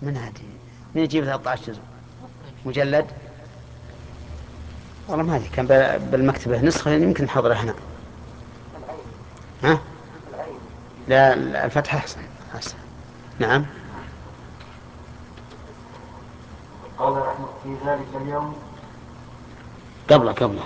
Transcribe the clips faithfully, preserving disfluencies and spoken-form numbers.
من هذه من يجيب ثلاثة عشر جزء مجلد؟ والله ما أدري، كان بالمكتبة نسخة يمكن نحضرها هنا. ها؟ لا الفتح أحسن أحسن. نعم. قال رحمه في ذلك اليوم قبله قبله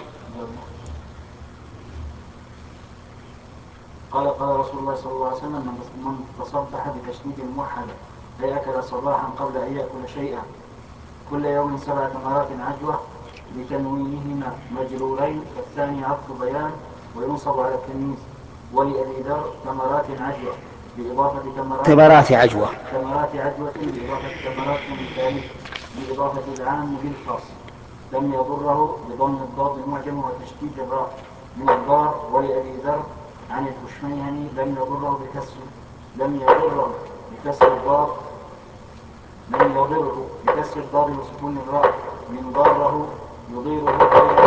قال قال رسول الله صلى الله عليه وسلم من تصبح بتشديد الموحدة أي أكل صباحا قبل أن يأكل شيئا كل يوم سبع تمرات عجوة بتنوينهما مجرورين والثاني عطف بيان وينصب على التمييز. ولأبي ذر تمرات عجوة بإضافة تمرات تمرات عجوة تمرات عجوة بإضافة تمرات مثالية بإضافة العام بالخاص لم يضره بضم الضاد المعجم وتشديد الراء من الضار. ولأبي ذر عن الكشميهني لم يضره بكسر لم يضره بكسر الضار لم يضره بكسر الضاد وسكون الراء من ضاره يضيره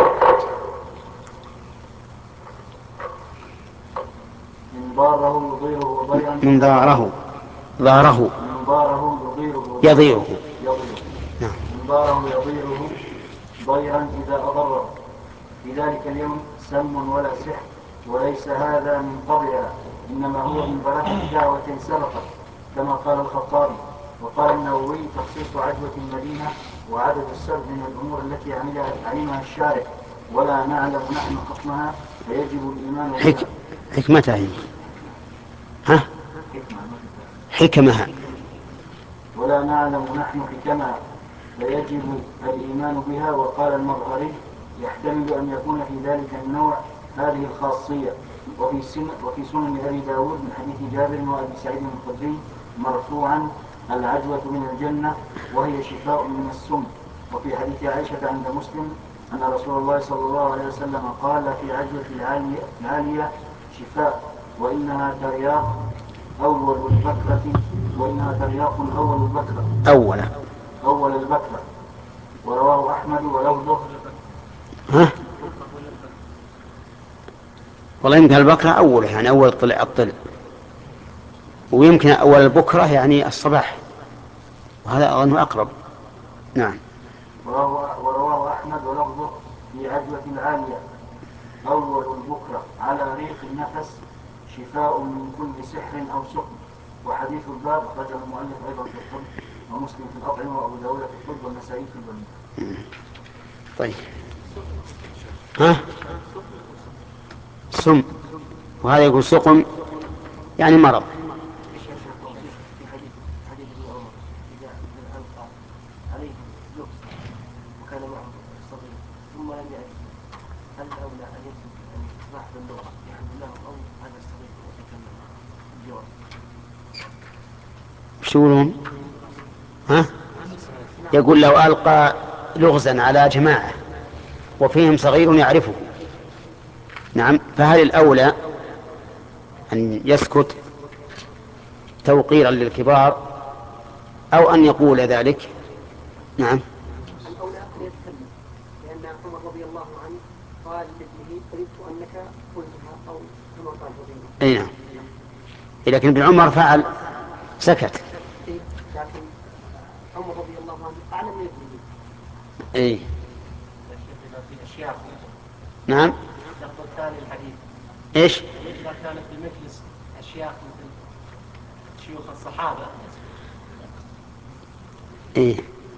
من ضاره يضيره ضيرا من ضاره ضاره من ضاره يضيره يضيره يضيره نعم. من ضاره يضيره ضيرا إذا أضره. في ذلك اليوم سم ولا سحر وليس هذا من قبلها إنما هو من بركة دعوة سبقت كما قال الخطابي. وقال النووي تخصيص عجوة المدينة وعدد السبع من الأمور التي عملها علمها الشارع ولا نعلم نحن حكمها فيجب الإيمان بها. حك... حكمتها هي. ها؟ حكمها ولا نعلم نحن حكمها فيجب الإيمان بها. وقال المظهري يحتمل أن يكون في ذلك النوع هذه الخاصية. وفي سنن وفي سنن أبي داود من حديث جابر وأبي سعيد الخدري مرفوعا العجوة من الجنة وهي شفاء من السم. وفي حديث عائشة عند مسلم أن رسول الله صلى الله عليه وسلم قال في عجوة العالية, العالية شفاء وإنها ترياق أول البكرة وإنها ترياق أول البكرة أولى أول البكرة. ورواه أحمد ولفظه ها؟ والله يمكن البكرة أول يعني أول طلع الطلع ويمكن أول البكرة يعني الصباح وهذا أظنه أقرب. نعم. ورواه أحمد ولفظه في عجوة العالية أول البكرة على ريق النفس شفاء من كل سحر أو سقم. وحديث الباب أخرجه المؤلف أيضا في الطب ومسلم في الأطعمة وأبو داود في الطب والنسائي في البنية. طيب. ها؟ سم وهذا يقول سقم يعني مرض. وكان معه صغير ثم لم يأتي هل الأولى أن يكتب أن صاحب اللغة يحل له أو هذا الصغير يتكلم الجواب؟ وش يقولون؟ ها؟ يقول لو ألقى لغزا على جماعة وفيهم صغير يعرفه نعم فهل الأولى أن يسكت توقيرا للكبار أو أن يقول ذلك؟ نعم. الأولى أن يتكلم لأن عمر رضي الله عنه قال لابنه قلت أنك قلتها أو كما قال رضي الله عنه. أي نعم. لكن ابن عمر فعل سكت. لكن عمر رضي الله عنه أعلم من ابنه. أي في أشياء نعم. الشرط الثاني الحديث إيش؟ إذا كانت في المجلس أشياء مثل شيوخ الصحابة. إيه.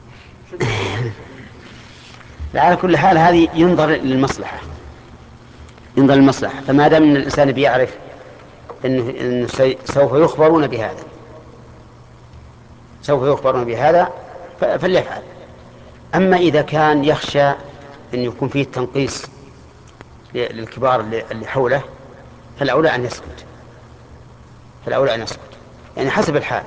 على كل حال هذه ينظر للمصلحة ينظر للمصلحة فما دام أن الإنسان بيعرف إنه, إنه سوف يخبرون بهذا سوف يخبرون بهذا فليفعل. أما إذا كان يخشى أن يكون فيه تنقيص للكبار اللي حوله فالأولى أن يسكت فالأولى أن يسكت يعني حسب الحال.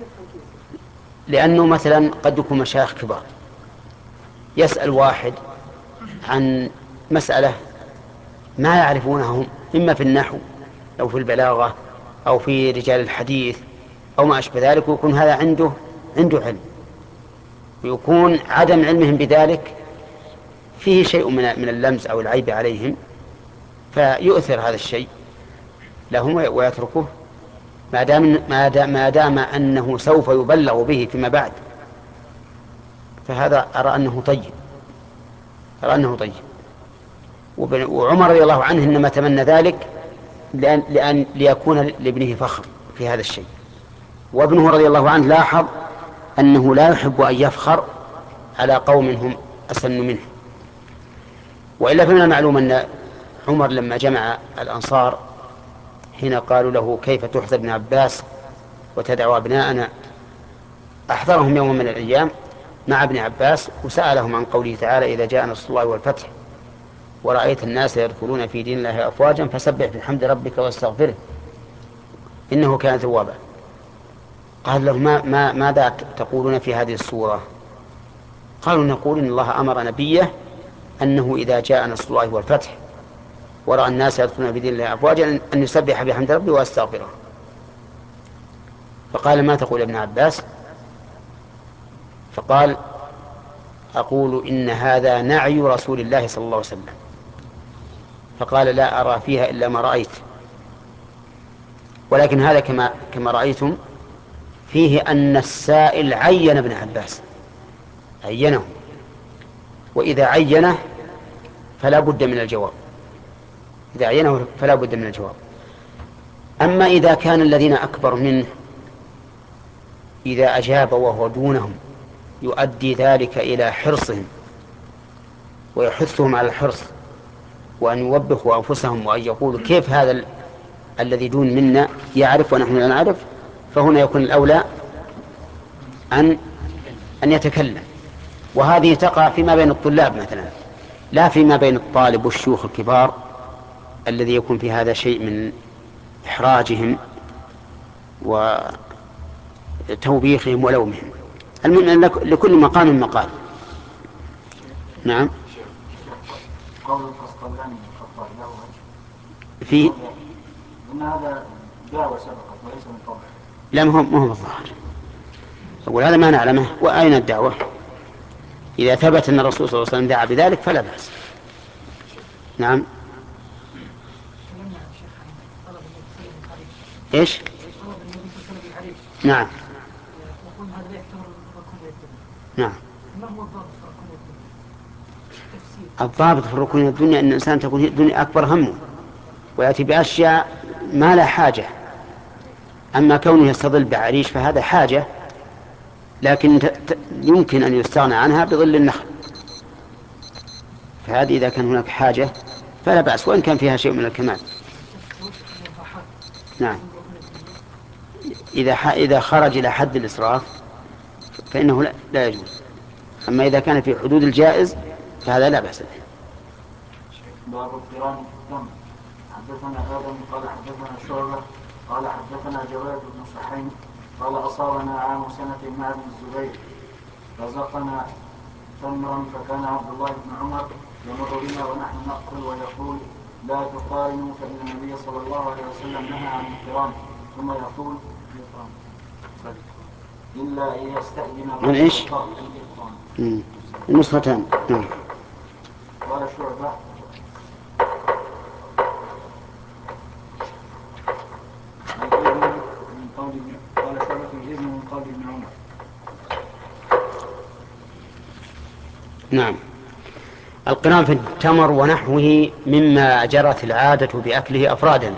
لأنه مثلا قد يكون مشايخ كبار يسأل واحد عن مسألة ما يعرفونهم إما في النحو أو في البلاغة أو في رجال الحديث أو ما أشبه ذلك ويكون هذا عنده عنده علم ويكون عدم علمهم بذلك فيه شيء من من اللمز أو العيب عليهم فيؤثر هذا الشيء لهم ويتركوه ما دام ما دام, ما دام أنه سوف يبلغ به فيما بعد فهذا أرى أنه طيب، أرى أنه طيب. وعمر رضي الله عنه إنما تمنى ذلك لأن, لأن ليكون لابنه فخر في هذا الشيء. وابنه رضي الله عنه لاحظ أنه لا يحب أن يفخر على قوم هم أسن منه. وإلا فمن المعلوم أن عمر لما جمع الأنصار حين قالوا له كيف تحضر ابن عباس وتدعو أبناءنا، أحضرهم يوم من الأيام مع ابن عباس وسألهم عن قوله تعالى إذا جاء نصر الله والفتح ورأيت الناس يدخلون في دين الله أفواجا فسبح بحمد ربك واستغفره إنه كان توابا. قال له ما ما ماذا تقولون في هذه السورة؟ قالوا نقول إن الله أمر نبيه أنه إذا جاء نصر الله والفتح ورأى الناس يدخلون في دين الله أفواجا أن يسبح بحمد ربه واستغفره. فقال ما تقول ابن عباس؟ فقال أقول إن هذا نعي رسول الله صلى الله عليه وسلم. فقال لا أرى فيها إلا ما رأيت، ولكن هذا كما كما رأيتم فيه أن السائل عين ابن عباس، عينه، وإذا عينه فلا بد من الجواب، إذا عينه فلا بد من الجواب. أما إذا كان الذين أكبر منه إذا أجاب وهو دونهم يؤدي ذلك إلى حرصهم ويحثهم على الحرص وأن يوبخوا أنفسهم وأن يقولوا كيف هذا ال... الذي دون منا يعرف ونحن لا نعرف، فهنا يكون الأولى أن أن يتكلم. وهذه تقع فيما بين الطلاب مثلا، لا فيما بين الطالب والشيوخ الكبار الذي يكون في هذا شيء من إحراجهم وتوبيخهم ولومهم. المهم لكل مقام مقال. نعم. قول القسطلاني الخطاب له في إن هذا دعوة سبقت وليس من طبع. لا ما هو ما هو الظاهر. أقول هذا ما نعلمه. وأين الدعوة؟ إذا ثبت أن الرسول صلى الله عليه وسلم دعا بذلك فلا بأس. نعم. إيش؟ نعم. نعم. الضابط في الركون من الدنيا أن الإنسان تكون الدنيا أكبر همه ويأتي بأشياء ما لا حاجة. أما كونه يستظل بعريش فهذا حاجة، لكن يمكن أن يستغنى عنها بظل النخل، فهذه إذا كان هناك حاجة فلا بأس وإن كان فيها شيء من الكمال. نعم. إذا إذا خرج إلى حد الإسراف فإنه لا, لا يجوز. أما إذا كان في حدود الجائز فهذا لا بأس به. باب القران في الدم. حدثنا آدم قال حدثنا شعبة قال حدثنا جواد بن صحيح قال أصابنا عام سنة مع ابن الزبير رزقنا تمرا فكان عبد الله بن عمر يمر بنا ونحن نأكل ويقول لا تقارنوا فإن النبي صلى الله عليه وسلم نهى عن القران، ثم يقول إلا أن يستأذن من إيش؟ النسختان. نعم. قال شعبة من قول قال شعبة الإذن من قول ابن عمر. نعم. القران في التمر ونحوه مما جرت العادة بأكله أفرادا،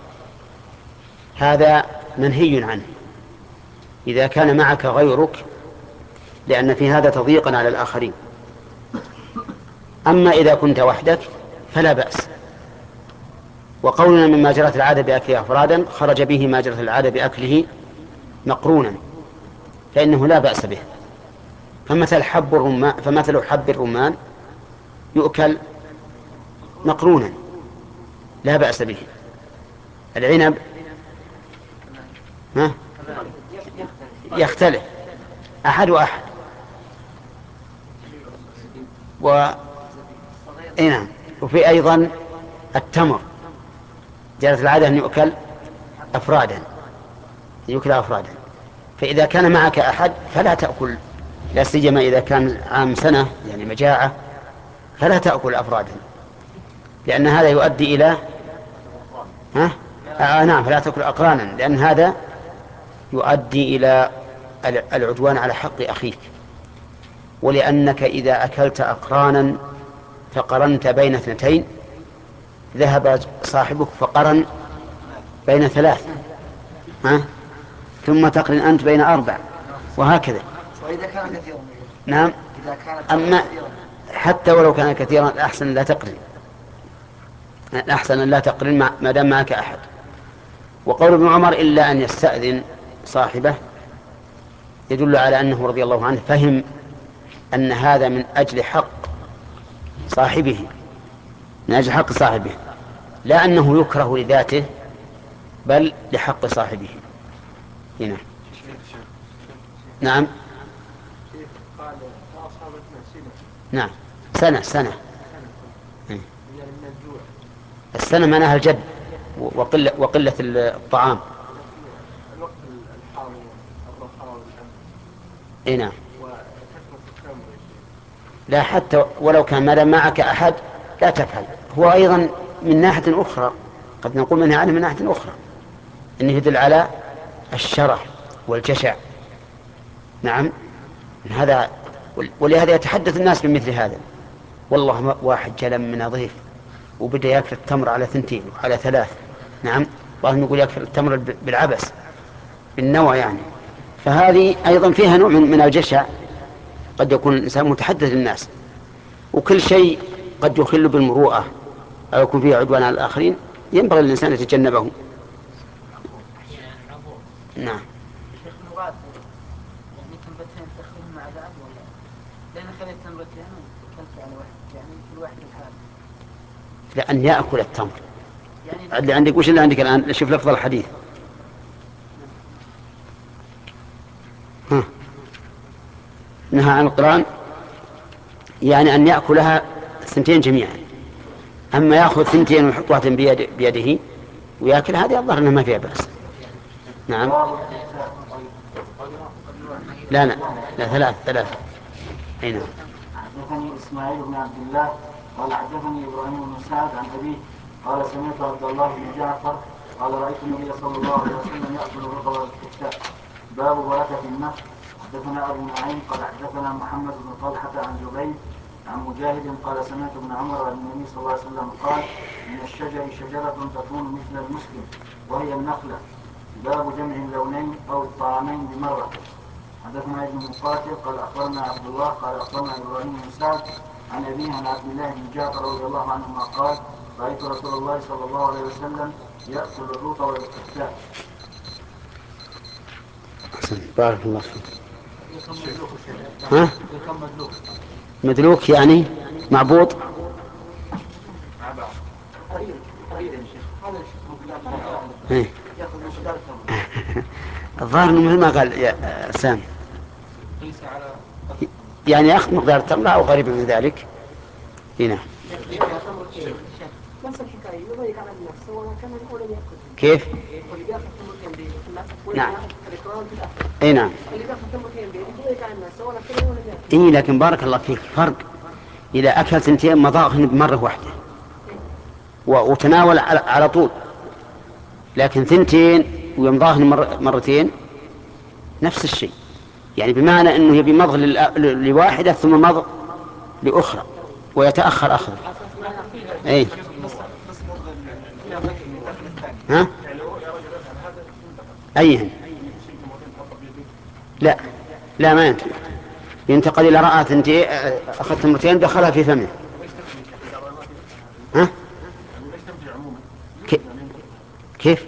هذا منهي عنه إذا كان معك غيرك، لأن في هذا تضييقا على الآخرين. أما إذا كنت وحدك فلا بأس. وقولنا مما جرت العادة بأكله أفرادا خرج به ما جرت العادة بأكله مقرونا، فإنه لا بأس به. فمثل حب الرمان فمثل حب الرمان يؤكل مقرونا لا بأس به. العنب ها يختلف أحد وأحد. و نعم. وفي أيضا التمر جرت العادة أن يؤكل أفرادا، يؤكل أفرادا. فإذا كان معك أحد فلا تأكل، لا سيما إذا كان عام سنة يعني مجاعة فلا تأكل أفرادا، لأن هذا يؤدي إلى ها آه نعم فلا تأكل أقرانا، لأن هذا يؤدي إلى العدوان على حق أخيك. ولأنك إذا أكلت أقرانا فقرنت بين اثنتين ذهب صاحبك فقرن بين ثلاث، ها؟ ثم تقرن أنت بين أربع، وهكذا. وإذا كان كثيرا؟ نعم. إذا كان أما كثيرا حتى ولو كان كثيرا الأحسن لا تقرن، الأحسن أن لا تقرن ما دام معك أحد. وقول ابن عمر إلا أن يستأذن صاحبه يدل على أنه رضي الله عنه فهم أن هذا من أجل حق صاحبه، من أجل حق صاحبه، لا أنه يكره لذاته بل لحق صاحبه. هنا نعم. قال أصابتنا سنة. نعم سنة سنة يعني من الجوع. السنة معناها الجد وقلة, وقلة الطعام. الوقت الحار الرخاء والأمن. اي نعم. وكثرة التمر. لا حتى ولو كان ما دام معك أحد لا تفعل. هو أيضا من ناحية أخرى قد نقول منها عنه من ناحية أخرى إنه يدل على الشرح والجشع. نعم هذا، ولهذا يتحدث الناس بمثل هذا. والله واحد جلم من ضيف وبدأ يأكل التمر على ثنتين وعلى ثلاث. نعم بعضهم يقول يأكل التمر بالعبس بالنوع يعني. فهذه أيضا فيها نوع من, من الجشع. قد يكون الإنسان متحدث للناس، وكل شيء قد يخل بالمروءة أو يكون فيه عدوان على الآخرين ينبغي للإنسان يتجنبه. نعم. شيخ المغاد يعني تمرتين تخليهم مع بعض ولا لأن خليت تمرتين وكلت على واحد يعني كل واحد الحال؟ لأن يأكل التمر يعني اللي عندك وش اللي عندك الآن؟ شوف لفظ الحديث. ها. نهى عن القران يعني أن يأكلها ثنتين جميعا. أما يأخذ ثنتين ويحط واحدة بيد بيده ويأكل هذه الظاهر أنها ما فيها بأس. نعم. لا لا لا ثلاث ثلاث. أي نعم. حدثني إسماعيل بن عبد الله قال حدثني إبراهيم بن سعد عن أبيه قال سمعت عبد الله بن جعفر قال رأيت النبي صلى الله عليه وسلم يأكل الرطب والكتاب. باب بركة النخل. حدثنا أبو نعيم قال حدثنا محمد بن طلحة عن جبير عن مجاهد قال سمعت ابن عمر عن النبي صلى الله عليه وسلم قال من الشجر شجرة تكون مثل المسلم وهي النخلة. باب جمع اللونين أو الطعامين بمرة. حدثنا ابن مقاتل قال أخبرنا عبد الله قال أخبرنا إبراهيم بن سعد عن أبيه عن عبد الله بن جعفر رضي الله عنهما قال رأيت رسول الله صلى الله عليه وسلم يأكل الرطب والكتاب. بارك الله فيك. ها؟ مدلوك يعني معبود. الظاهر انه مثل ما قال يا سام يعني ياخذ مقدار التمر او قريبا من ذلك. هنا نفس الحكايه يضيق على النفس سواء كان الاولى ياكل. كيف؟ واللي بياخذ تمرتين نعم. بالاخر. اي نعم. اللي بياخذ تمرتين يضيق على الناس سواء كان الاولى ياكل. اي لكن بارك الله فيك فرق اذا اكل ثنتين مضاغن بمره واحده وتناول على طول، لكن ثنتين ويمضاهن مر مرتين نفس الشيء، يعني بمعنى انه يبي مضغ لواحده ثم مضغ لاخرى ويتاخر اخذه. اي ها ايهن؟ لا لا ما ينتقل. ينتقل الى راى ثنتين اخذ تمرتين دخلها في فمه. ها كيف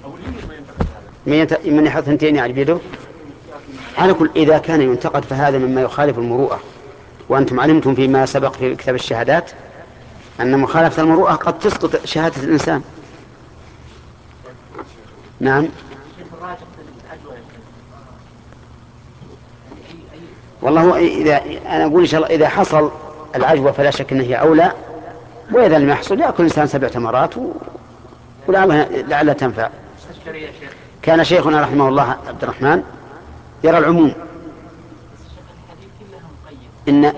من يحط ثنتين يعني بيده؟ على كل إذا كان ينتقد فهذا مما يخالف المروءة، وأنتم علمتم فيما سبق في كتاب الشهادات أن مخالفة المروءة قد تسقط شهادة الإنسان. نعم. والله إذا أنا أقول إن شاء الله إذا حصل العجوة فلا شك أنه هي أولى، وإذا لم يحصل يأكل الإنسان سبع تمرات و... ولعلها تنفع. كان شيخنا رحمه الله عبد الرحمن يرى العموم إن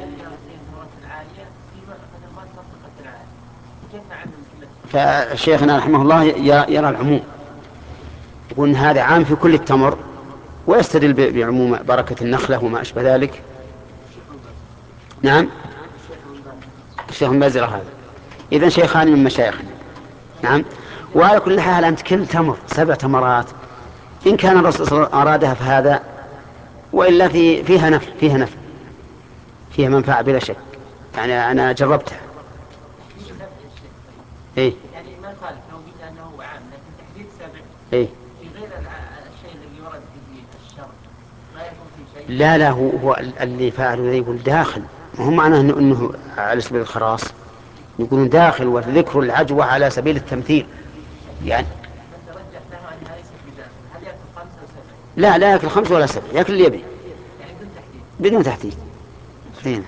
فشيخنا رحمه الله يرى العموم، يقول هذا عام في كل التمر ويستدل بعموم بركة النخلة وما أشبه ذلك. نعم الشيخ بن باز هذا إذن شيخان من مشايخنا. نعم. وعلى كل حال أنت كل تمر سبع تمرات إن كان الرسول صلى الله عليه وسلم أرادها فهذا، وإلا في فيها نفع فيها نفع فيها منفعة بلا شك. يعني أنا جربتها. إيه؟ يعني ما يخالف لو قلت أنه عام، لكن تحديد سبع إيه؟ في غير الشيء الذي ورد في الشرع ما يكون في شيء. لا لا هو, هو اللي فعله يقول داخل، وهم معناه إنه, إنه على سبيل الخراص، يقولون داخل وذكر العجوة على سبيل التمثيل يعني. أنت رجح له أنها ليست بداخل، هل يأكل خمسة وسبع؟ لا لا يأكل خمس ولا سبع، يأكل اللي يبي يعني بدون تحديد. بدون تحديد. هنا.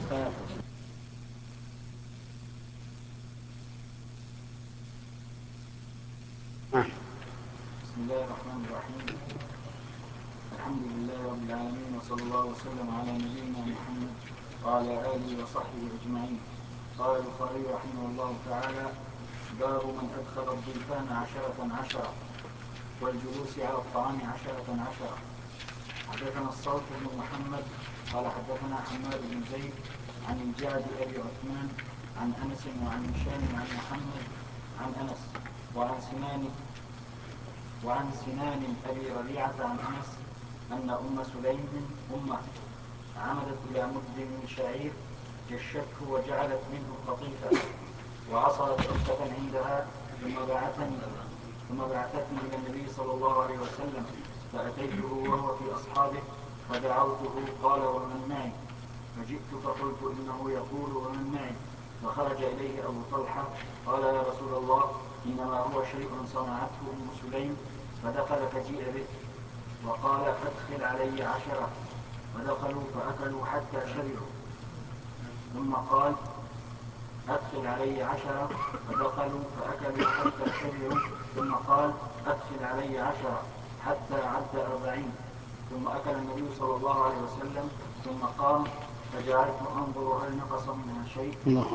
بسم الله الرحمن الرحيم. الحمد لله رب العالمين، وصلى الله وسلم على نبينا محمد وعلى آله وصحبه أجمعين. قال البخاري رحمه الله تعالى: باب من أدخل الضيفان عشرة عشرة والجلوس على الطعام عشرة عشرة. حدثنا الصالح بن محمد قال حدثنا حماد بن زيد عن الجعد أبي عثمان عن أنس وعن هشام عن محمد عن أنس وعن سنان وعن سنان أبي ربيعة عن أنس أن أم سليم أمه عمدت إلى مد من شعير جشته وجعلت منه قطيفة وعصرت عقدة عندها ثم بعثني ثم بعثتني إلى النبي صلى الله عليه وسلم فأتيته وهو في أصحابه فدعوته قال: ومن معي؟ فجئت فقلت: إنه يقول ومن معي؟ فخرج إليه أبو طلحة قال: يا رسول الله، إنما هو شيء صنعته أم سليم فدخل فجيء به. وقال: أدخل علي عشرة. فدخلوا فأكلوا حتى شبعوا. ثم قال: أدخل علي عشرة. فدخلوا فأكلوا حتى شبعوا. ثم قال: أدخل علي عشرة حتى عد أربعين. ثم أكل النبي صلى الله عليه وسلم ثم قام فجعلت أنظر هل نقص منها شيء.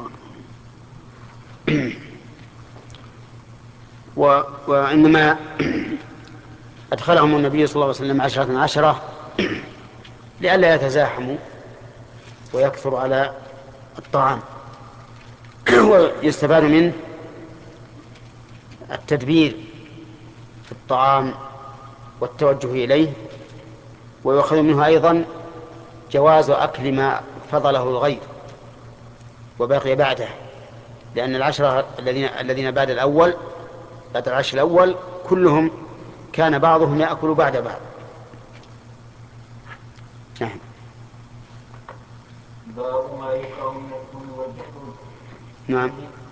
و... وإنما أدخلهم النبي صلى الله عليه وسلم عشرة عشرة لئلا يتزاحموا ويكثر على الطعام. ويستفاد منه التدبير في الطعام والتوجه إليه، ويؤخذ منه أيضا جواز أكل ما فضله الغير وبقي بعده، لأن العشرة الذين الذين بعد الأول بعد العشر الأول كلهم كان بعضهم يأكل بعد بعض. نعم. باب ما يكره من الكون والبحور. نعم.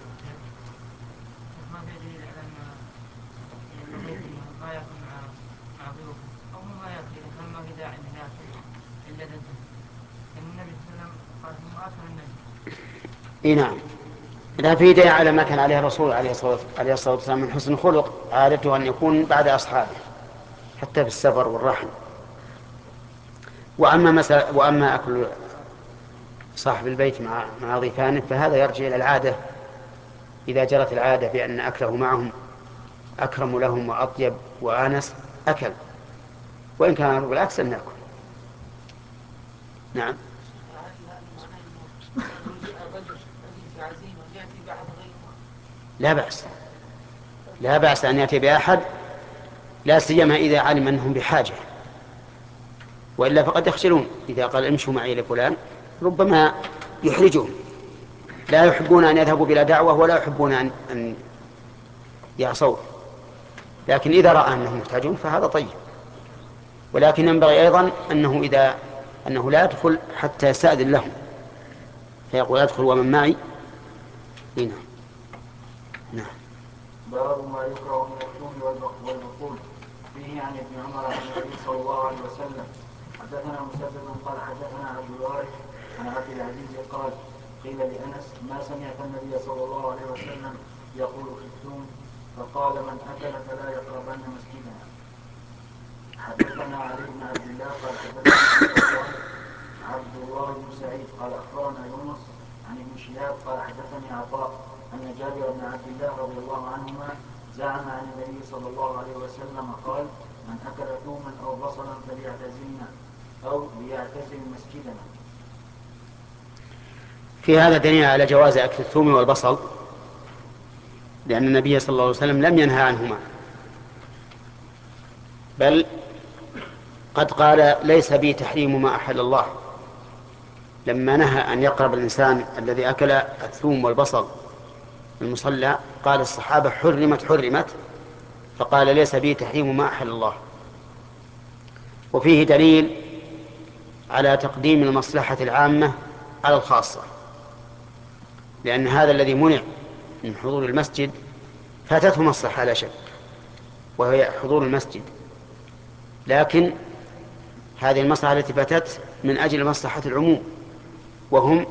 ما في دليل على أن الضيف ما يأكل مع مع ضيوفه أو ما يأكل إذا كان ما في داعي أن يأكل إلا إذا انتهى. لأن النبي صلى الله عليه وسلم قال: هم آكل النبي. إيه نعم. لا في داعي على ما كان عليه الرسول عليه الصلاة والسلام من حسن الخلق، عادته أن يكون بعد أصحابه حتى في السفر والرحل. وأما مسألة وأما أكل صاحب البيت مع مع ضيفانه فهذا يرجع إلى العادة، إذا جرت العادة بأن أكله معهم أكرم لهم وأطيب وآنس أكل، وإن كان بالعكس أن نأكل. نعم. لا بأس لا بأس أن يأتي بأحد، لا سيما إذا علم أنهم بحاجة، وإلا فقد يخجلون. إذا قال امشوا معي لفلان ربما يحرجهم، لا يحبون أن يذهبوا بلا دعوة ولا يحبون أن, أن يعصوا. لكن إذا رأى أنهم محتاجون فهذا طيب. ولكن ينبغي أيضا أنه إذا أنه لا يدخل حتى يستأذن لهم، فيقول: أدخل ومن معي. هنا. نعم. باب ما يكره من الثوم والبقول. فيه عن ابن عمر عن النبي صلى الله عليه وسلم. حدثنا مسدد قال حدثنا عبد الوارث عن عبد العزيز قال: قيل لأنس: ما سمعت النبي صلى الله عليه وسلم يقول في الثوم؟ فقال: من أكل فلا يقربن مسجدنا. حدثنا علي بن عبد الله قال حدثنا عبد الله بن سعيد قال أخبرنا يونس عن ابن شهاب قال حدثني عطاء أن جابر بن عبد الله رضي الله عنهما زعم عن النبي صلى الله عليه وسلم قال: من أكل ثوما أو بصلا فليعتزلنا أو ليعتزل مسجدنا. في هذا دليل على جواز أكل الثوم والبصل، لأن النبي صلى الله عليه وسلم لم ينهى عنهما، بل قد قال ليس بي تحريم ما أحل الله، لما نهى أن يقرب الإنسان الذي أكل الثوم والبصل المصلى قال الصحابة حرمت حرمت، فقال ليس بي تحريم ما أحل الله. وفيه دليل على تقديم المصلحة العامة على الخاصة، لأن هذا الذي منع من حضور المسجد فاتته مصلحة لا شك، وهي حضور المسجد، لكن هذه المصلحة التي فاتت من أجل مصلحة العموم، وهم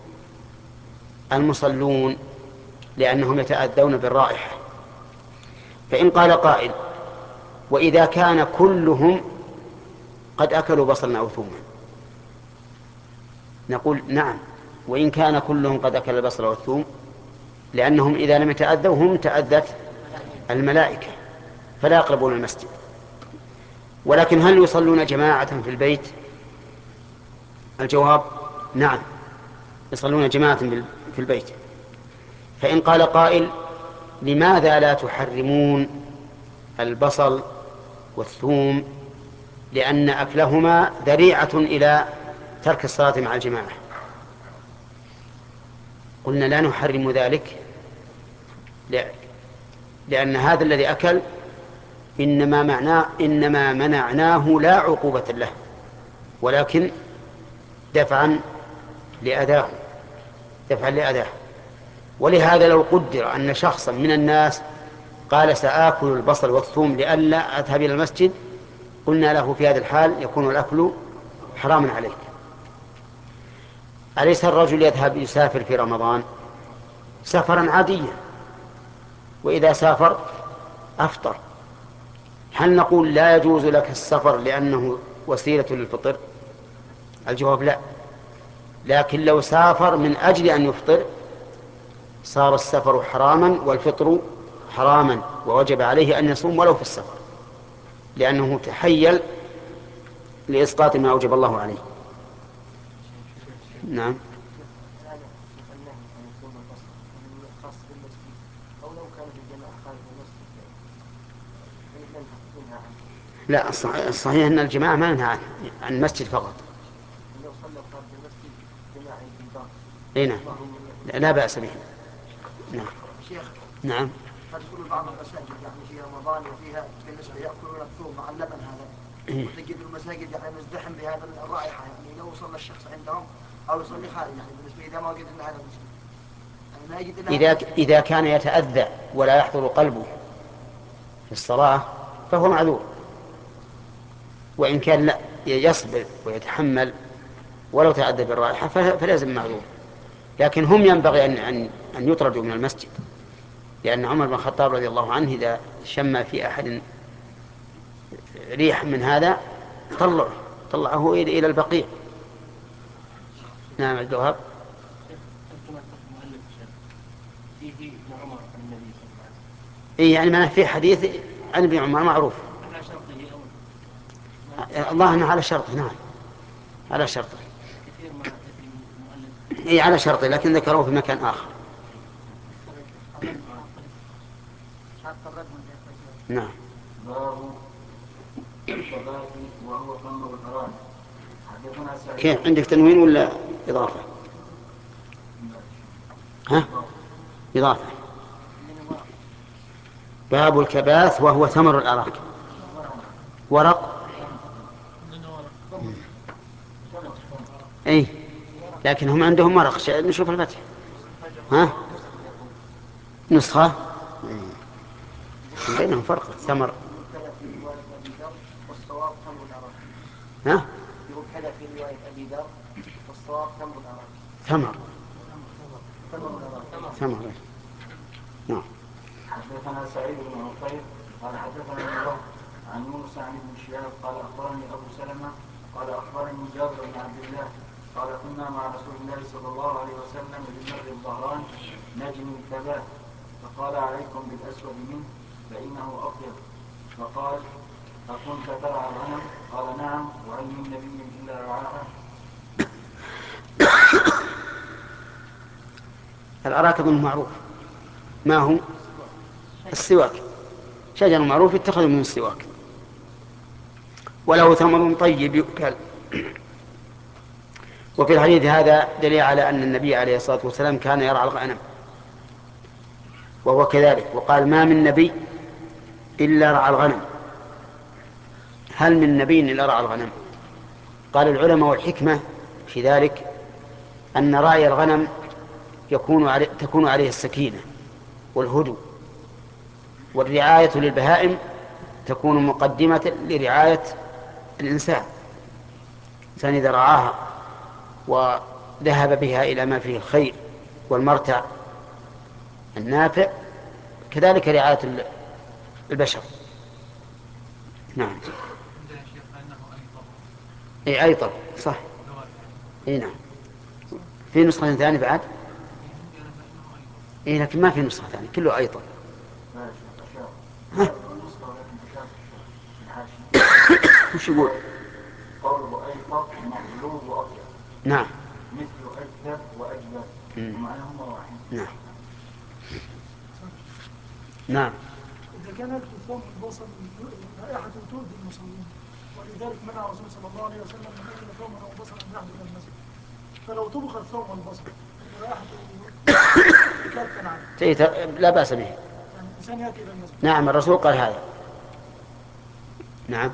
المصلون، لأنهم يتأذون بالرائحة. فإن قال قائل وإذا كان كلهم قد أكلوا بصلا أو ثوما، نقول نعم، وإن كان كلهم قد أكل البصل والثوم، لأنهم إذا لم يتأذوا هم تأذت الملائكة فلا يقربون المسجد. ولكن هل يصلون جماعة في البيت؟ الجواب نعم، يصلون جماعة في البيت. فإن قال قائل لماذا لا تحرمون البصل والثوم؟ لأن أكلهما ذريعة إلى ترك الصلاة مع الجماعة. قلنا لا نحرم ذلك، لأن هذا الذي أكل إنما معناه إنما منعناه لا عقوبة له، ولكن دفعا لأذاه دفعا لأذاه. ولهذا لو قدر أن شخصا من الناس قال سآكل البصل والثوم لئلا أذهب إلى المسجد، قلنا له في هذا الحال يكون الأكل حراما عليك. أليس الرجل يذهب يسافر في رمضان سفرا عاديا، وإذا سافر أفطر، هل نقول لا يجوز لك السفر لأنه وسيلة للفطر؟ الجواب لا، لكن لو سافر من أجل أن يفطر صار السفر حراما والفطر حراما، ووجب عليه أن يصوم ولو في السفر، لأنه تحيل لإسقاط ما أوجب الله عليه. نعم. لا، الصحيح أن الجماعة ما ينهى عن المسجد فقط. اي نعم، لا بأس به. نعم. شيخ. نعم. تدخل بعض المساجد يعني في رمضان وفيها بالنسبة يأكلون الثوم مع اللبن هذا، وتجد المساجد يعني مزدحم بهذا الرائحة، يعني لو صلى الشخص عندهم أو يصلي خارج، يعني بالنسبة إذا ما وجد إلا هذا المسجد، يعني ما يجد إلا إذا إذا كان يتأذى ولا يحضر قلبه في الصلاة فهو معذور، وإن كان لا يصبر ويتحمل ولو تأذى بالرائحة فلازم معذور. لكن هم ينبغي أن أن أن يطردوا من المسجد، لأن عمر بن الخطاب رضي الله عنه إذا شم في أحد ريح من هذا طلعه طلعه إلى البقيع. نعم. الجواب إيه، يعني ما في حديث عن ابن عمر معروف الله أنه على شرطه. نعم على شرطه، إيه على شرطه، لكن ذكروه في مكان آخر. نعم. باب الكبائر وهو خمر الحرام. حدثنا سعيد. كيف عندك تنوين ولا إضافة؟ ها؟ إضافة. باب الكباث وهو ثمر الأراك. ورق. أي لكن هم عندهم مرق، نشوف الفتح. ها؟ نسخة بينهم فرق. الثمر والصواب تمر الأراك. ها؟ يقول كذا في رواية أبي ذر والصواب تمر الأراك. ثمر ثمر ثمر. نعم. حدثنا سعيد بن عفير قال حدثنا الله عن موسى عن ابن شهاب قال أخبرني أبو سلمة قال أخبرني جابر بن عبد الله قال كنا مع رسول الله صلى الله عليه وسلم بمر الظهران نجني الكباث، فقال عليكم بالأسود منه فإنه أطيب. فقال أكنت ترعى الغنم؟ قال نعم، وهل من نبي إلا رعاها؟ الأراك أظن معروف. ما هو؟ السواك، شجر معروف يتخذ من السواك، وله ثمر طيب يؤكل. وفي الحديث هذا دليل على أن النبي عليه الصلاة والسلام كان يرعى الغنم، وهو كذلك، وقال ما من نبي إلا رعى الغنم. هل من نبي إلا رعى الغنم؟ قال العلماء والحكمة في ذلك أن راعي الغنم يكون علي تكون عليه السكينة والهدوء، والرعاية للبهائم تكون مقدمة لرعاية الإنسان. الإنسان إذا رعاها وذهب بها إلى ما فيه الخير والمرتع النافع، كذلك رعاية البشر. نعم. اي ايطر صح. اي نعم. في نسخة ثانية بعد. اي لكن ما في نسخة ثانية، كله ايطر. ها؟ وش يقول؟ قوله ايطر مغلوب واطيب. نعم. مثل اكثر واجبر ومعناهما واحد. نعم. نعم. إذا كان يأكل ثوم البصل رائحة تؤذي المصلين، ولذلك منع الرسول صلى الله عليه وسلم من أكل ثوما أو بصلا أن يحضر المسجد. فلو طبخ الثوم والبصل رائحته كافة عنه لا بأس به. يعني الإنسان يأتي إلى المسجد. نعم الرسول قال هذا. نعم.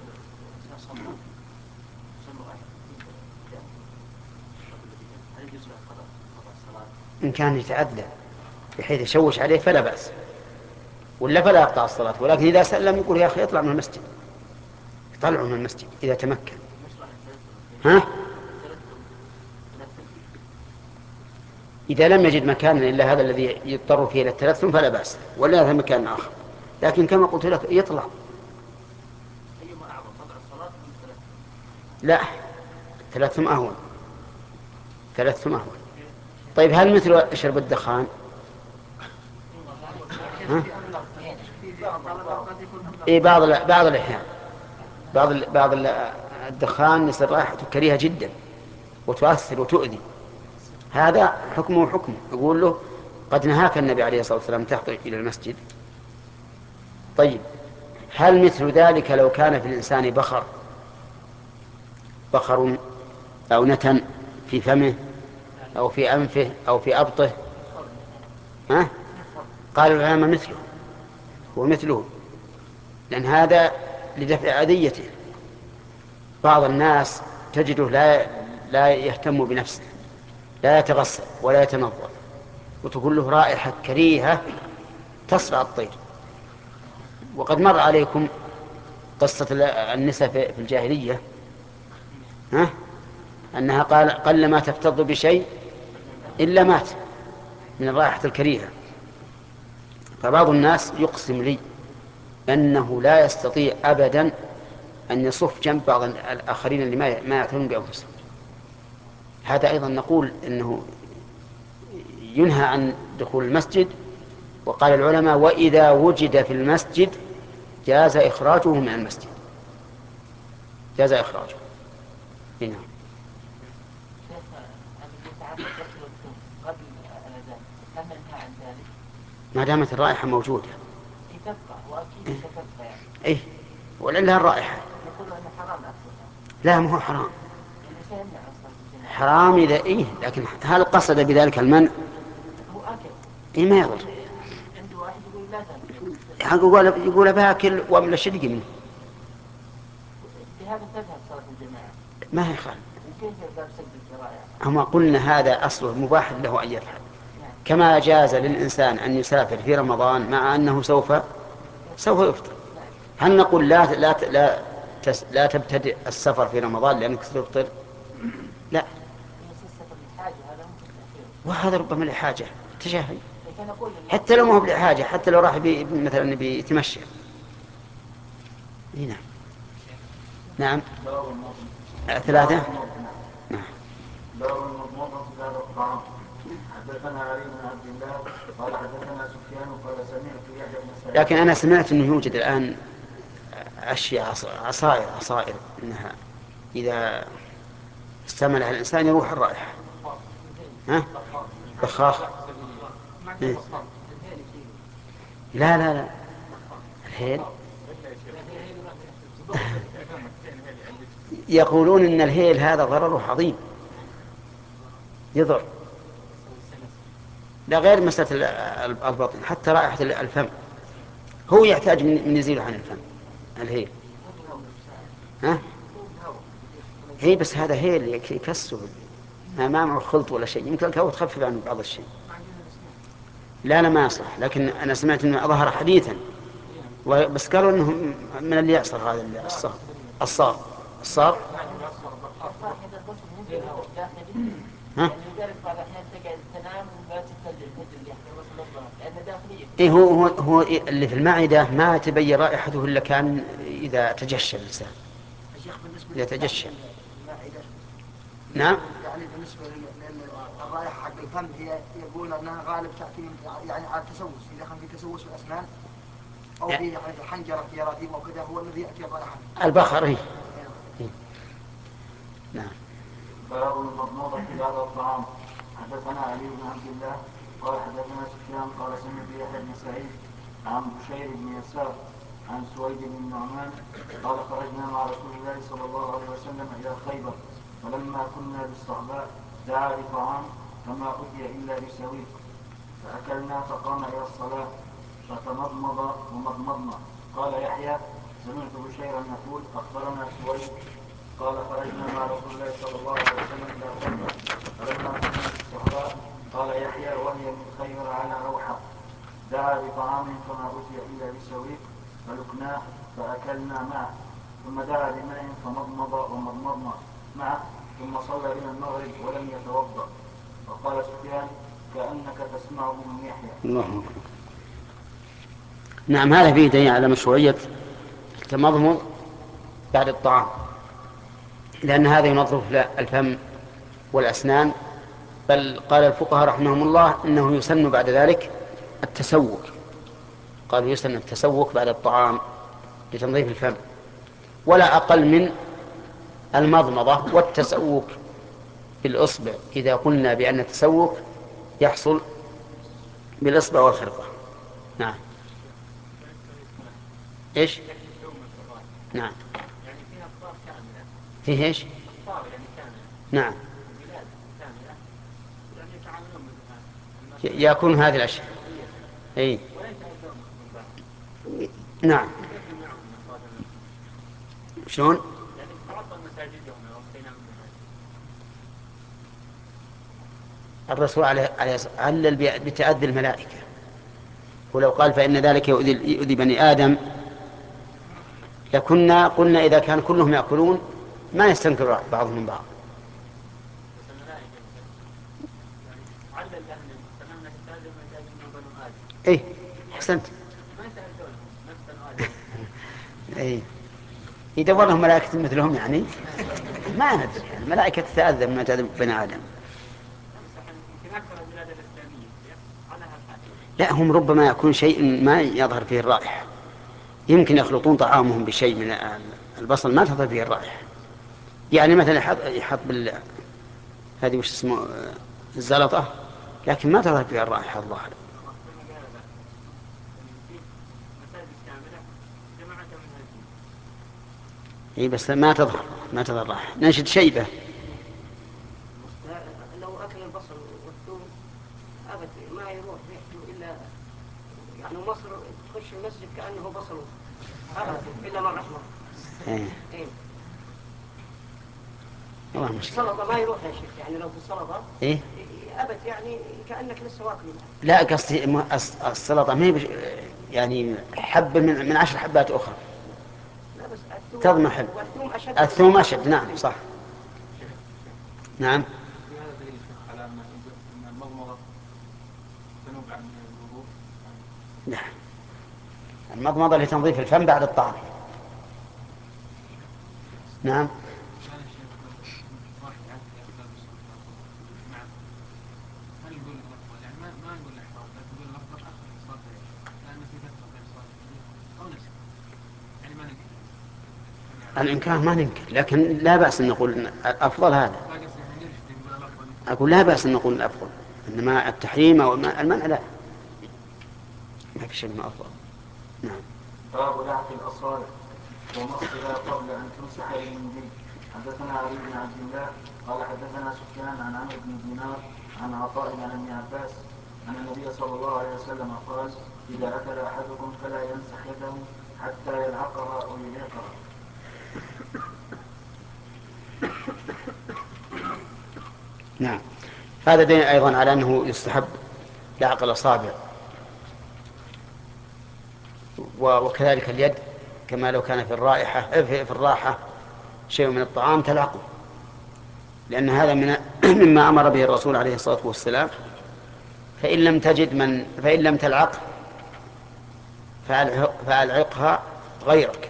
إن كان يتعدى بحيث يشوش عليه فلا بأس، ولا فلا يقطع الصلاة، ولكن إذا سلم يقول يا أخي اطلع من المسجد، يطلعه من المسجد إذا تمكن. ها؟ إذا لم يجد مكانا إلا هذا الذي يضطر فيه إلى التلثم فلا بأس، ولا هذا مكان آخر، لكن كما قلت لك يطلع. لا، التلثم أهون، التلثم أهون. طيب هل مثل شرب الدخان؟ ها؟ إيه بعض بعض الأحيان بعض بعض الدخان يصير رائحته كريهة جدا وتؤثر وتؤذي، هذا حكمه حكمه. يقول له قد نهاك النبي عليه الصلاة والسلام تحضر إلى المسجد. طيب هل مثل ذلك لو كان في الإنسان بخر بخر أو نتن في فمه أو في أنفه أو في أبطه؟ ها؟ قال العلماء مثله، هو مثله، لأن هذا لدفع أذيته. بعض الناس تجده لا لا يهتم بنفسه، لا يتغسل ولا يتنظف، وتقول له رائحة كريهة تصرع الطير. وقد مر عليكم قصة النساء في الجاهلية، ها؟ أنها قال قل ما تفتض بشيء إلا مات من الرائحة الكريهة. فبعض الناس يقسم لي أنه لا يستطيع أبدا أن يصف جنب بعض الآخرين اللي ما يعتنون بأنفسهم. هذا أيضا نقول أنه ينهى عن دخول المسجد. وقال العلماء وإذا وجد في المسجد جاز إخراجه من المسجد، جاز إخراجه. هنا ما دامت الرائحة موجودة. إيه ولله الرائحة. لا ما هو حرام، حرام إذا إيه، لكن هل قصد بذلك المنع؟ إيه ما يضر. يقول يقول باكل ومن الشدق منه. بهذا تذهب صلاة الجماعة ما هي خالد. وكيف باب سد الذرائع؟ أما قلنا هذا أصله مباح له أن يفعل، كما جاز للإنسان أن يسافر في رمضان مع أنه سوف سوف يفطر. هل نقول لا لا لا تس لا تبتدئ السفر في رمضان لأنك ستفطر؟ لا، وهذا ربما لحاجة تجاهل، حتى لو ما هو لحاجة، حتى لو راح بي مثلا بيتمشى. هنا نعم ثلاثة. نعم. باب المضمضة بعد الطعام. حدثنا علي بن عبد الله قال حدثنا سفيان قال سمعت يحيى بن سعيد. لكن أنا سمعت أنه يوجد الآن أشياء عصائر عصائر إنها إذا استعملها الإنسان يروح الرائحة. ها؟ بخاخ. إيه؟ لا لا لا الهيل يقولون إن الهيل هذا ضرره عظيم يضر، لا غير مسألة البطن حتى رائحة الفم هو يحتاج من يزيله عن الفم الهيل. ها؟ هي بس هذا هيل يكسر ما معه خلط ولا شيء، يمكن الكهوة تخفف عنه بعض الشيء. لا لا ما يصلح، لكن أنا سمعت أنه ظهر حديثا بس قالوا أنه من اللي يعصر هذا الصار الصار الصار ها؟ إيه هو هو هو اللي في المعدة ما تبين رائحته إلا كان إذا تجشى الإنسان يتجشى. نعم. يعني بالنسبة للرائحة حق الفم هي يقول أنها غالب تأتي من يعني على التسوس، إذا كان في تسوس الأسنان أو في يعني الحنجرة جراثيم أو كذا هو الذي يأتي الرائحة. البخر هي. نعم. باب المضمضة بعد الطعام. حدثنا علي بن عبد الله قال حدثنا سفيان قال سمعت يحيى بن سعيد عن بشير بن يسار عن سويد بن النعمان قال خرجنا مع رسول الله صلى الله عليه وسلم إلى خيبر فلما كنا بالصحباء دعا بطعام فما أتي إلا بسويق فأكلنا فقام إلى الصلاة فتمضمض ومضمضنا. قال يحيى سمعت بشيرا يقول أخبرنا سويد قال خرجنا مع رسول الله صلى الله عليه وسلم إلى خيبر فلما كنا بالصحباء قال يحيى وهي من خيبر على روحة دعا بطعام فما أتي إلا بسويق فلقناه فأكلنا معه ثم دعا بماء فمضمض ومضمضنا معه ثم صلى بنا المغرب ولم يتوضأ. وقال سفيان كأنك تسمعه من يحيى. الله. نعم هذا فيه دليل على مشروعية التمضمض بعد الطعام، لأن هذا ينظف الفم والأسنان، بل قال الفقهاء رحمهم الله إنه يسن بعد ذلك التسوك، قالوا يسن التسوك بعد الطعام لتنظيف الفم، ولا أقل من المضمضة والتسوك بالإصبع إذا قلنا بأن التسوك يحصل بالإصبع والخرقة. نعم. إيش؟ نعم. فيه إيش؟ نعم. يكون هذه الأشياء. أي. نعم. شلون؟ الرسول عليه علل بتأذي الملائكة، ولو قال فإن ذلك يؤذي بني آدم لكنا قلنا إذا كان كلهم يأكلون ما يستنكر بعضهم من بعض. إيه أحسنت. إيه يدور لهم ملائكة مثلهم يعني ما ندري الملائكة تتأذى مما تأذى بني آدم. لا هم ربما يكون شيء ما يظهر فيه الرائحة، يمكن يخلطون طعامهم بشيء من البصل ما تظهر فيه الرائحة، يعني مثلا يحط يحط بال هذه وش اسمه الزلطة لكن ما تظهر فيها الرائحة الظاهر. اي بس ما تظهر ما تظهر الرائحة. نشد شيبة لو أكل البصل والثوم أبد ما يروح ريحته إلا يعني مصر تخش المسجد كأنه بصل أبد إلا من رحمه. إيه. إيه. والله مشكلة. السلطة ما يروح يا شيخ، يعني لو في السلطة إيه؟ أبد يعني كأنك لسه واكله. لا قصدي السلطة ما هي يعني حب من من عشر حبات أخرى. لا بس الثوم تضمحل. والثوم أشد. الثوم أشد. نعم صح. نعم. في هذا دليل على أن المضمضة تنوب عن الوضوء. لا المضمضة لتنظيف الفم بعد الطعام. نعم. هل نقول الأفضل يعني ما ما نقول الإحراج لكن نقول الأفضل أخر الصلاتين لأن في فترة بين الصلاة أو نسخ يعني ما ننكر الإنكار ما ننكر لكن لا بأس أن نقول الأفضل هذا. لا قصدي يعني نرشد نقول الأفضل. أقول لا بأس أن نقول الأفضل إنما التحريم أو المنع لا. ما في شيء من أفضل. نعم. باب لعق الأصابع ومصها قبل أن تمسح بالمنديل. حدثنا علي بن عبد الله قال حدثنا سفيان عن عمرو بن دينار عن عطاء عن ابن عباس أن النبي صلى الله عليه وسلم قال: إذا أكل أحدكم فلا يمسح يده حتى يلعقها أو يلعقها. نعم. هذا دليل أيضا على أنه يستحب لعق الأصابع، وكذلك اليد، كما لو كان في الرائحة في الراحة شيء من الطعام تلعقه، لأن هذا من مما أمر به الرسول عليه الصلاة والسلام. فإن لم تجد من فإن لم تلعق فألعقها غيرك.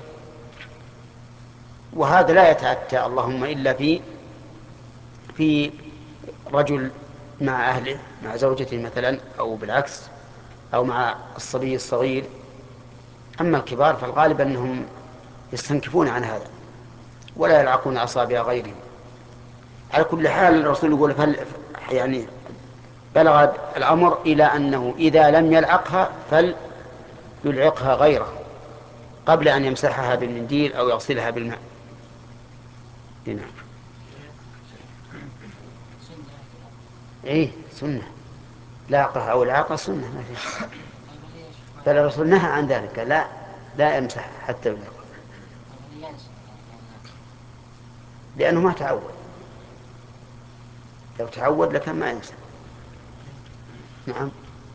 وهذا لا يتأتى اللهم إلا في في رجل مع أهله، مع زوجته مثلا، أو بالعكس، أو مع الصبي الصغير. أما الكبار فالغالب أنهم يستنكفون عن هذا ولا يلعقون أصابع غيرهم. على كل حال الرسول يقول فل يعني بلغ الأمر إلى أنه إذا لم يلعقها فليلعقها غيره قبل أن يمسحها بالمنديل أو يغسلها بالماء. هنا إيه سنة، لاقة أو العاقة سنة ما فيش. بل الرسول نهى عن ذلك، لا لا يمسح حتى يلعق، لأنه ما تعود. لو تعود لكان ما يمسح. نعم.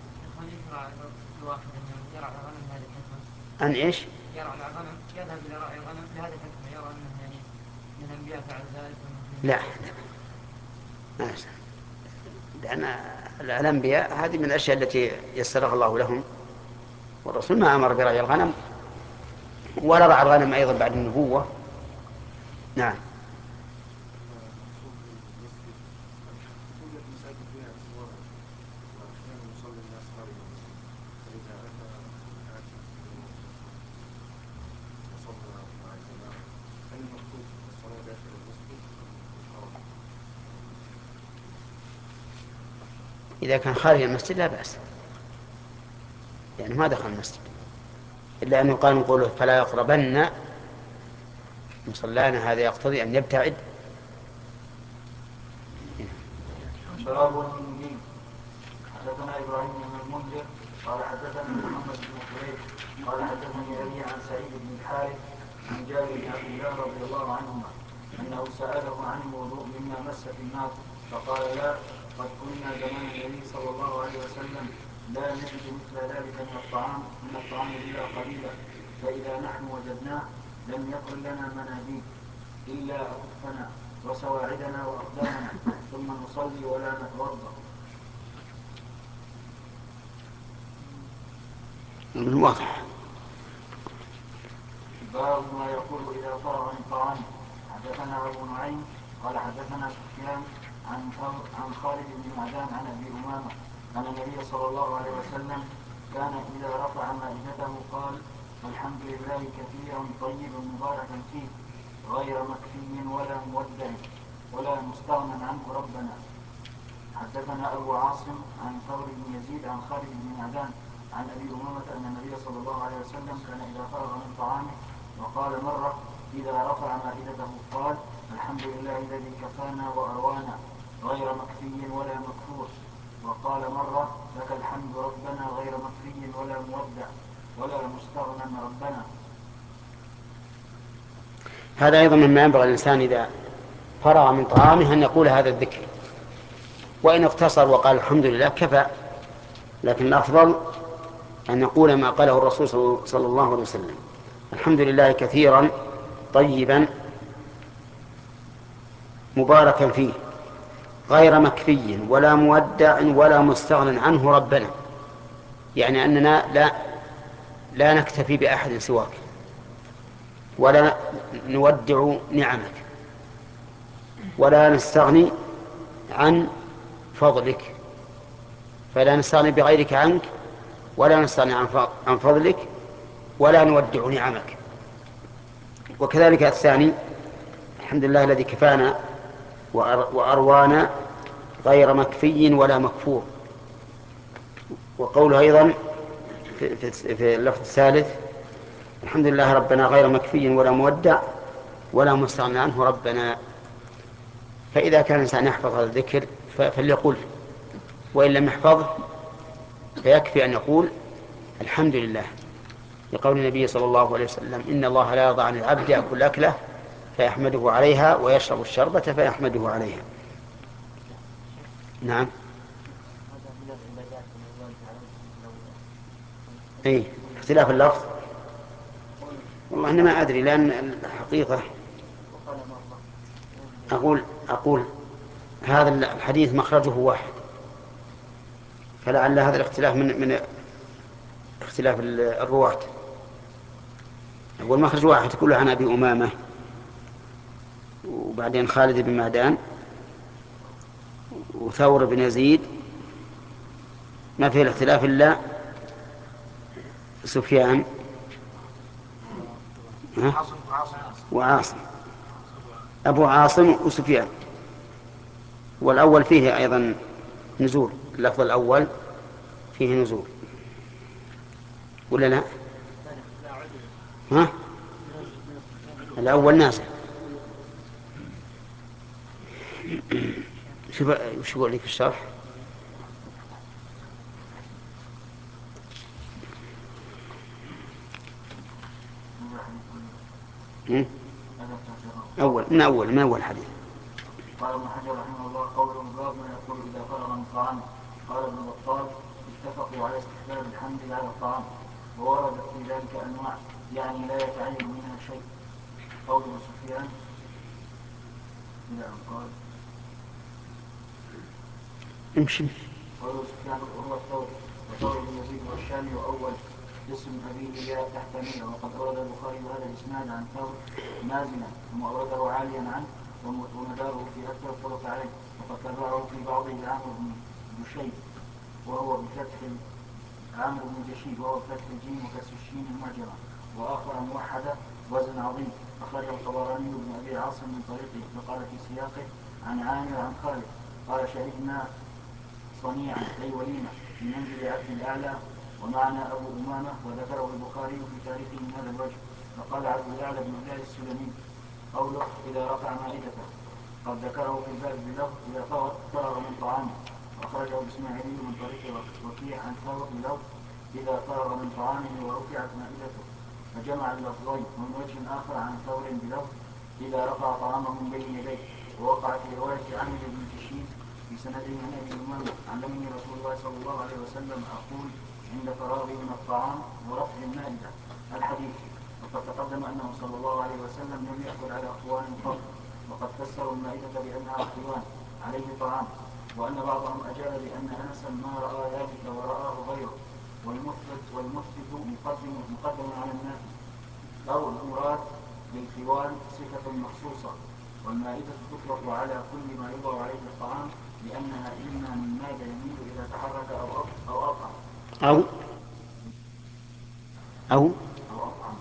أن إيش؟ يرعى الغنم، يذهب إلى رعي الغنم لهذه الحكمة، يرى أنه يعني من الأنبياء فعل ذلك. لا ما يصح، لأن الأنبياء هذه من الأشياء التي يسرها الله لهم، والرسول ما أمر برعي الغنم ولا رعى الغنم أيضا بعد النبوة. نعم. إذا كان خارج المسجد لا بأس، يعني ما دخل المسجد، إلا أنه قال نقوله فلا يقربن مصلانا، هذا يقتضي أن يبتعد. باب المنديل. حدثنا إبراهيم بن المنذر قال حدثني محمد بن قريش قال حدثني أبي عن سعيد بن الحارث عن جابر بن عبد الله رضي الله عنهما أنه سأله عن الوضوء مما مست النار فقال: لا، قد كنا زمان النبي صلى الله عليه وسلم لا نجد مثل ذلك من الطعام من الطعام إلا قليلا، فإذا نحن وجدناه لم يكن لنا مناديل إلا أكفنا وسواعدنا وأقدامنا ثم نصلي ولا نتوضأ. واضح. باب ما يقول إذا فرغ من طعامه. حدثنا أبو نعيم قال حدثنا سفيان عن عن خالد بن معدان عن أبي أمامة أن النبي صلى الله عليه وسلم كان إذا رفع مائدته قال: الحمد لله كثيرا طيبا مباركا فيه غير مكفي ولا مودع ولا مستغنى عنه ربنا. حدثنا أبو عاصم عن ثور بن يزيد عن خالد بن معدان عن أبي أمامة أن النبي صلى الله عليه وسلم كان إذا فرغ من طعامه وقال مرة إذا رفع مائدته قال: الحمد لله الذي كفانا وأروانا غير مكفي ولا مكفور. وقال مرة: لك الحمد ربنا غير مكفي ولا مودع ولا مستغنى ربنا. هذا أيضا مما ينبغي الإنسان إذا فرغ من طعامه أن يقول هذا الذكر، وإن اقتصر وقال الحمد لله كفى، لكن الأفضل أن يقول ما قاله الرسول صلى الله عليه وسلم: الحمد لله كثيرا طيبا مباركا فيه غير مكفي ولا مودع ولا مستغن عنه ربنا. يعني أننا لا لا نكتفي بأحد سواك ولا نودع نعمك ولا نستغني عن فضلك، فلا نستغني بغيرك عنك ولا نستغني عن فضلك ولا نودع نعمك. وكذلك الثاني: الحمد لله الذي كفانا وأروانا غير مكفي ولا مكفور. وقوله أيضا في, في, في اللفظ الثالث الحمد لله ربنا غير مكفي ولا مودع ولا مستغنى عنه ربنا. فإذا كان الإنسان يحفظ هذا الذكر فليقول، وإن لم يحفظه فيكفي أن يقول الحمد لله، لقول النبي صلى الله عليه وسلم إن الله لا يرضى عن العبد يأكل أكله فيحمده عليها ويشرب الشربة فيحمده عليها. نعم. اي اختلاف اللفظ والله أنا ما أدري، لأن الحقيقة أقول أقول هذا الحديث مخرجه واحد، فلعل هذا الاختلاف من من اختلاف الرواة. أقول مخرج واحد كله عن أبي أمامة وبعدين خالد بن معدان وثور بن يزيد، ما فيه الاختلاف إلا سفيان وعاصم، أبو عاصم وسفيان. والأول فيه أيضا نزول، اللفظ الأول فيه نزول ولا لا؟ ها؟ الأول نازل. شو يقول لك في الشرح؟ أول من أول من أول حديث. قال ابن حجر رحمه الله قوله باب ما يقول إذا فرغ من طعام. قال ابن بطال اتفقوا على استحباب الحمد على الطعام، وورد في ذلك أنواع يعني لا يتعين منها شيء. قول سفيان إلى أن قال امشي. قول سفيان هو الثوري وثوري بن يزيد والشامي وأول اسم أبيه يا تحت مية. وقد أورد البخاري هذا الإسناد عن ثور نازلا ثم أورده عاليا عنه ومداره في أكثر الطرق عليه، وقد تبعه في بعضه عامر بن جشيد وهو بفتح عامر بن جشيد وهو بفتح الجيم وكسر الشين المعجمة، وآخر موحدة وزن عظيم أخرجه الطبراني بن أبي عاصم من طريقه فقال في سياقه عن عامر عن خالد قال شهدنا صنيعا أي وليمة في منزل عبد الأعلى ومعنا أبو أمامة، وذكره البخاري في تاريخه من هذا الوجه. فقال عبد الأعلى بن هلال السلمي قوله إذا رفع مائدته قد ذكره في الباب بلفظ إذا فرغ من طعامه، وأخرجه الإسماعيلي من طريق وكيع عن ثور بلفظ إذا فرغ من طعامه ورفعت مائدته، فجمع اللفظين. ومن وجه آخر عن ثور بلفظ إذا رفع طعامه من بين يديه. ووقع في رواية عامر بن جشيد في سنده عن أبي أمامة علمني رسول الله صلى الله عليه وسلم أقول عند فراغي من الطعام ورفع المائدة الحديث. وقد تقدم أنه صلى الله عليه وسلم لم يأكل على أخوان قط، وقد فسروا المائدة بأنها أخوان عليه طعام، وأن بعضهم أجاب بأن أنسا ما رأى ذلك ورآه غيره، والمثبت والمثبت مقدم مقدم على النافي، أو المراد بالخوان صفة مخصوصة. والمائدة تطلق على كل ما يوضع عليه الطعام لأنها إما من ماذا يميل إذا تحرك أو أو أطعم أو أو أو أطعم،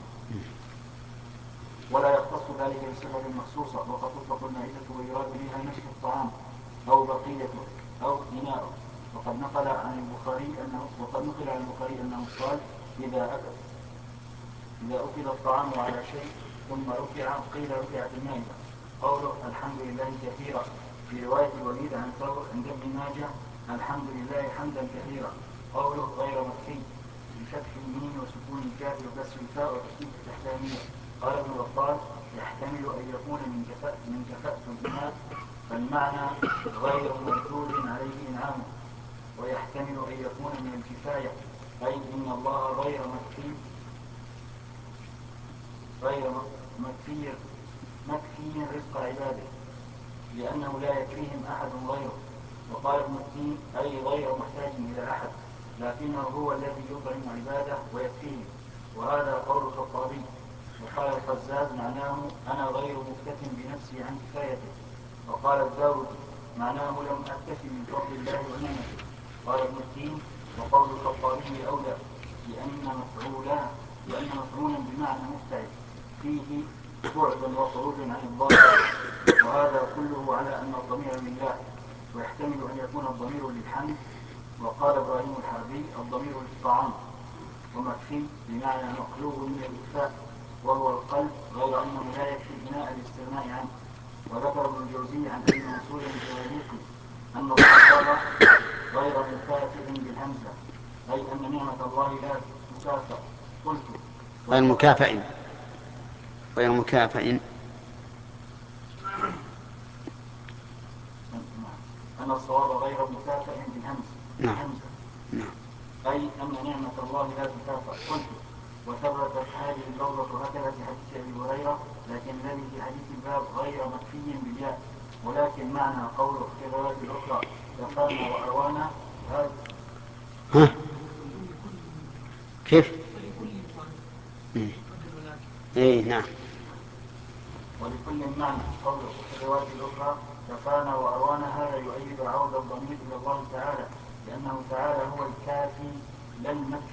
ولا يختص ذلك بصفة مخصوصة. وقد تطلق المائدة ويراد بها نفس الطعام أو بقيته أو إناءه. وقد نقل عن البخاري أنه وقد نقل عن البخاري أنه قال إذا أكل إذا أكل الطعام على شيء ثم رفع قيل رفعت المائدة. قوله الحمد لله كثيرا في رواية الوليد عن ثور عند ابن ماجه الحمد لله حمدا كثيرا. قوله غير مكفي بفتح الميم وسكون الكاف وكسر الفاء وتشديد التحتانية. قال ابن بطال يحتمل أن يكون من كفاءة من كفاءة الإناث، فالمعنى غير مردود عليه إنعامه، ويحتمل أن يكون من الكفاية أي إن الله غير مكفي غير مكفي مكفي رزق عباده لأنه لا يكفيهم أحد غيره. وقال ابن التين أي غير محتاج إلى أحد لكنه هو الذي يطعم عباده ويكفيهم، وهذا قول الخطابي. وقال الخزاز معناه أنا غير مكتف بنفسي عن كفايته. وقال الداود معناه لم أكتف من فضل الله ونعمته. قال ابن التين وقول الخطابي أولى لأن مفعولا لأن مفعولا بمعنى مفتعل فيه بعد وخروج عن الظاهر، وهذا كله على أن الضمير لله، ويحتمل أن يكون الضمير للحمد. وقال إبراهيم الحربي الضمير للطعام ومكفي بمعنى مقلوب من الإكفاء وهو القلب، غير أنه لا يكفي بناء الاستغناء عنه. وذكر ابن الجوزي عن ابن مسعود الزهري أن الصحابة غير مكافئ بالهمزة، أي أن نعمة الله لا مكافئ. قلت غير مكافئ غير مكافئ أن الصواب غير مكافئ بالهمزة. نعم. نعم. أي أن نعمة الله لا تكافئ. قلت وثبتت هذه اللفظة هكذا في حديث أبي هريرة، لكن الذي في حديث الباب غير مكفي بالياء، ولكن معنى قوله في الروايات الأخرى كفانا وأروانا هذا. ها كيف؟ اي نعم. ولكل معنى قوله في الروايات الأخرى كفانا وأروانا، هذا يؤيد عود الضمير إلى الله تعالى، لأنه تعالى هو الكافي لا المكفي